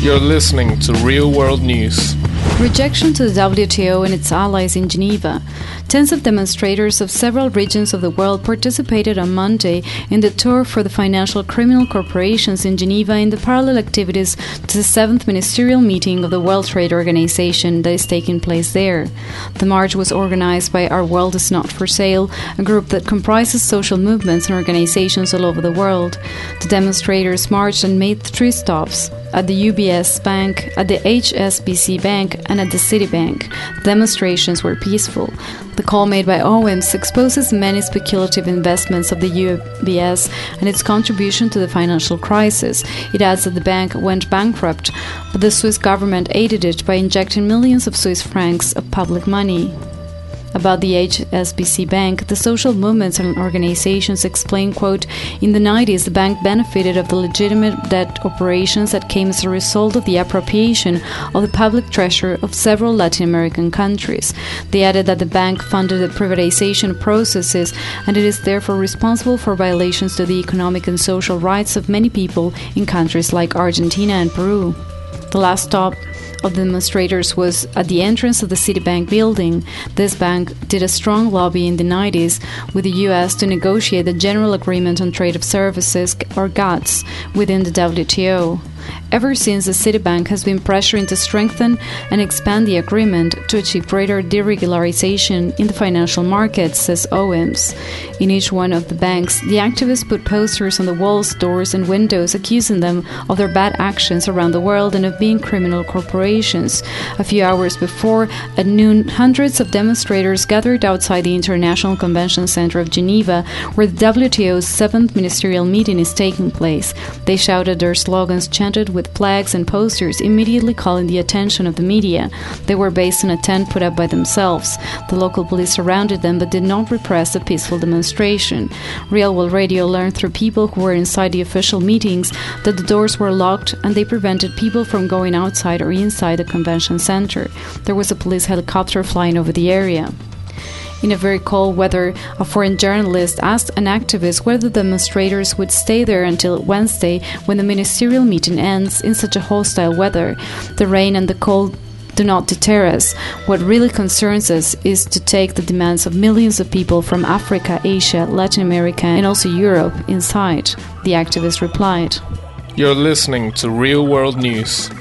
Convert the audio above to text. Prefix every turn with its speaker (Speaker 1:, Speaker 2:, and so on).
Speaker 1: You're listening to Real World News.
Speaker 2: Rejection to the WTO and its allies in Geneva. Tens of demonstrators of several regions of the world participated on Monday in the tour for the financial criminal corporations in Geneva in the parallel activities to the 7th Ministerial Meeting of the World Trade Organization that is taking place there. The march was organized by Our World Is Not For Sale, a group that comprises social movements and organizations all over the world. The demonstrators marched and made 3 stops: at the UBS Bank, at the HSBC Bank, and at the Citibank. Demonstrations were peaceful. The call made by OIMS exposes many speculative investments of the UBS and its contribution to the financial crisis. It adds that the bank went bankrupt, but the Swiss government aided it by injecting millions of Swiss francs of public money. About the HSBC Bank, the social movements and organizations explain, quote, "In the 90s, the bank benefited of the legitimate debt operations that came as a result of the appropriation of the public treasure of several Latin American countries." They added that the bank funded the privatization processes and it is therefore responsible for violations to the economic and social rights of many people in countries like Argentina and Peru. The last stop of the demonstrators was at the entrance of the Citibank building. This bank did a strong lobby in the 90s with the U.S. to negotiate the General Agreement on Trade of Services, or GATS, within the WTO. Ever since, the Citibank has been pressuring to strengthen and expand the agreement to achieve greater deregularization in the financial markets, says OIMS. In each one of the banks, the activists put posters on the walls, doors, and windows accusing them of their bad actions around the world and of being criminal corporations. A few hours before, at noon, hundreds of demonstrators gathered outside the International Convention Center of Geneva, where the WTO's 7th Ministerial Meeting is taking place. They shouted their slogans, chanted with flags and posters, immediately calling the attention of the media. They were based in a tent put up by themselves. The local police surrounded them but did not repress the peaceful demonstration. Real World Radio learned through people who were inside the official meetings that the doors were locked and they prevented people from going outside or inside the convention center. There was a police helicopter flying over the area. In a very cold weather, a foreign journalist asked an activist whether the demonstrators would stay there until Wednesday when the ministerial meeting ends in such a hostile weather. The rain and the cold do not deter us. What really concerns us is to take the demands of millions of people from Africa, Asia, Latin America, and also Europe inside, the activist replied.
Speaker 1: You're listening to Real World News.